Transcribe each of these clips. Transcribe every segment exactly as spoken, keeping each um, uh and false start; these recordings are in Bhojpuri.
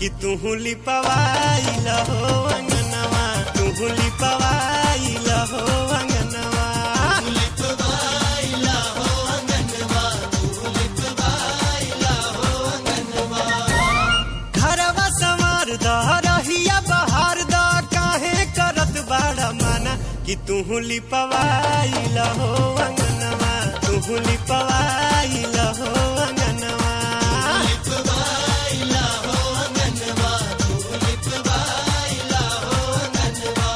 कि तू लिपवाइल हो अंगनवा, तू लिपवाइल हो अंगनवा, लिपवाइल हो अंगनवा, तू लिपवाइल हो अंगनवा। घरवा संवार द रहिया बहार द, काहे करत बाड़ा माना कि तू लिपवाइल हो अंगनवा, तू लिपवाइल हो अंगनवा, लिपवाइल हो अंगनवा, तू लिपवाइल हो अंगनवा।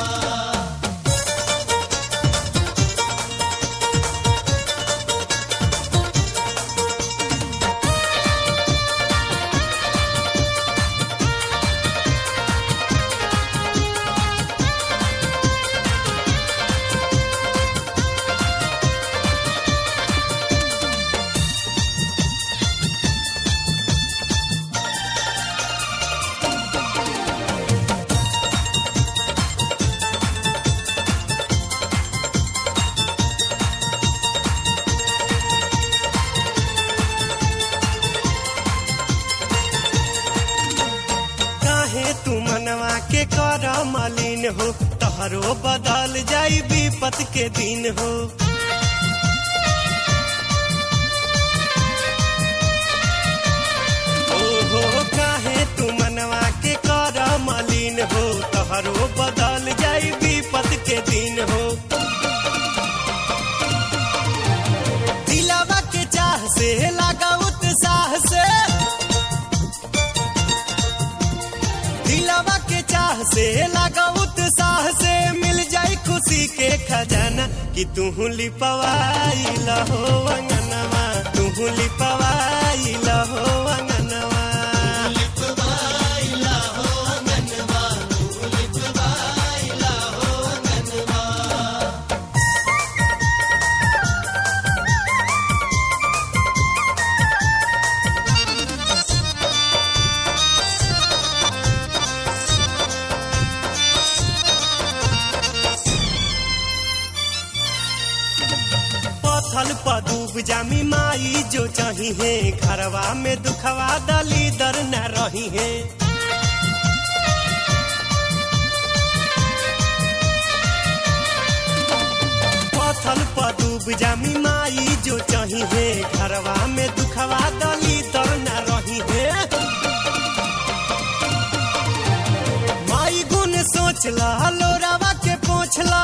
तू मनवा के कर मलिन हो, तहरो बदल जाई विपत के दिन हो। ओहो काहे तू मनवा के कर मलिन हो, तहरो बदल जाई विपत के दिन हो। दिलवा के चाह से लगा उत्साह से, दिलवा के चाह से लगा उत्साह से, मिल जाई खुशी के खजाना कि तू लिपवाइल हो अंगनवा, तू लिपवाइल हो अंगनवा, लिपवाइल हो अंगनवा, तू लिपवाइल हो अंगनवा। पथल पदूब जामी माई जो चाही है, घरवा में दुखवा दली दर न रही है। पथल पदूब जामी माई जो चाही है, घरवा में दुखवा दली दर न रही है। माई गुण सोचला लोरावा के पोछला,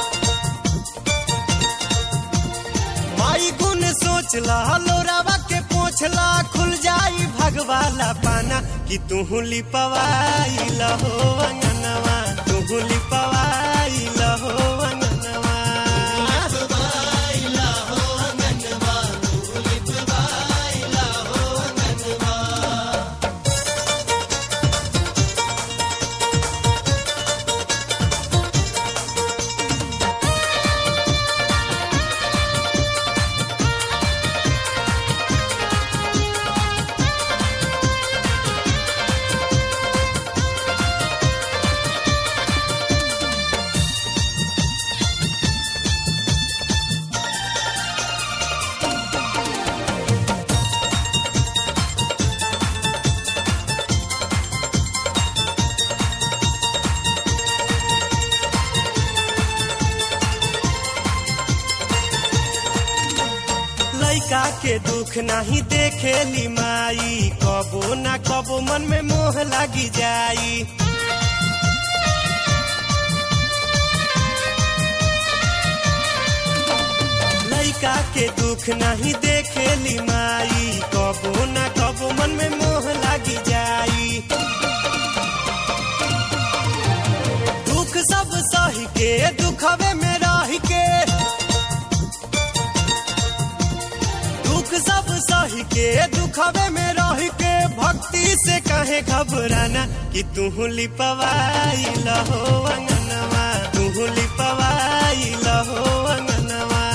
माई गुण सोचला लोरावा के पोछला, खुल जाई भगवाला पाना कि तू लिपवाइल हो अंगनवा, तू लिपवाइल हो अंगनवा, लिपवाइल हो अंगनवा, तू लिपवाइल हो अंगनवा। लइका के दुख नहीं देखेली माई, कबो ना कबो मन में मोह लगी जाई। लइका के दुख नहीं देखेली माई, कबो ना कबो मन में मोह लगी जाई। दुख सब सही के दुखवे में रह के, दुख सब सही के दुखवे में रह के, भक्ति से कहे घबराना कि तू लिपवाइल हो अंगनवा, तू लिपवाइल हो अंगनवा,